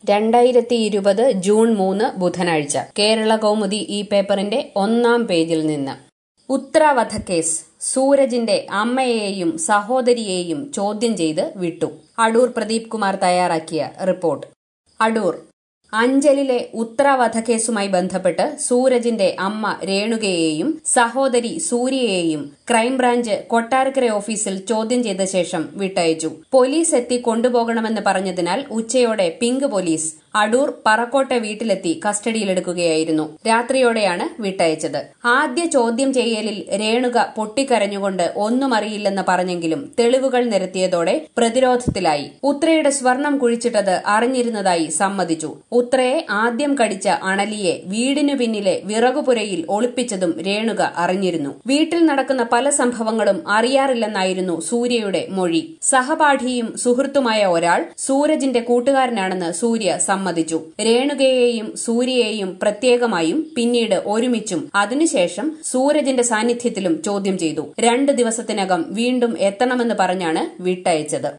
2020 June 3 ബുധനാഴ്ച കേരള കൗമുദി ഈ പേപ്പറിന്റെ 1-ാം പേജിൽ നിന്ന്. ഉത്ര വധക്കേസ് സൂരജിന്റെ അമ്മയെയും സഹോദരിയെയും ചോദ്യം ചെയ്ത് വിട്ടു. അടൂർ പ്രദീപ് കുമാർ തയ്യാറാക്കിയ റിപ്പോർട്ട്. അടൂർ. അഞ്ചലിലെ ഉത്ര വധക്കേസുമായി ബന്ധപ്പെട്ട് സൂരജിന്റെ അമ്മ രേണുകയെയും സഹോദരി സൂര്യയെയും ക്രൈംബ്രാഞ്ച് കൊട്ടാരക്കര ഓഫീസിൽ ചോദ്യം ചെയ്ത ശേഷം വിട്ടയച്ചു. പോലീസ് എത്തി കൊണ്ടുപോകണമെന്ന് പറഞ്ഞതിനാൽ ഉച്ചയോടെ പിങ്ക് പോലീസ് അടൂർ പറക്കോട്ടെ വീട്ടിലെത്തി കസ്റ്റഡിയിലെടുക്കുകയായിരുന്നു. രാത്രിയോടെയാണ് വിട്ടയച്ചത്. ആദ്യ ചോദ്യം ചെയ്യലിൽ രേണുക പൊട്ടിക്കരഞ്ഞുകൊണ്ട് ഒന്നും അറിയില്ലെന്ന് പറഞ്ഞെങ്കിലും തെളിവുകൾ നിരത്തിയതോടെ പ്രതിരോധത്തിലായി. ഉത്രയുടെ സ്വർണം കുഴിച്ചിട്ടത് അറിഞ്ഞിരുന്നതായി സമ്മതിച്ചു. ഉത്രയെ ആദ്യം കടിച്ച അണലിയെ വീടിനു പിന്നിലെ വിറകുപുരയിൽ ഒളിപ്പിച്ചതും രേണുക അറിഞ്ഞിരുന്നു. വീട്ടിൽ നടക്കുന്ന പല സംഭവങ്ങളും അറിയാറില്ലെന്നായിരുന്നു സൂര്യയുടെ മൊഴി. സഹപാഠിയും സുഹൃത്തുമായ ഒരാൾ സൂരജിന്റെ കൂട്ടുകാരനാണെന്ന് സൂര്യ സമ്മതിച്ചു. രേണുകയെയും സൂര്യയെയും പ്രത്യേകമായും പിന്നീട് ഒരുമിച്ചും അതിനുശേഷം സൂരജിന്റെ സാന്നിധ്യത്തിലും ചോദ്യം ചെയ്തു. 2 ദിവസത്തിനകം വീണ്ടും എത്തണമെന്ന് പറഞ്ഞാണ് വിട്ടയച്ചത്.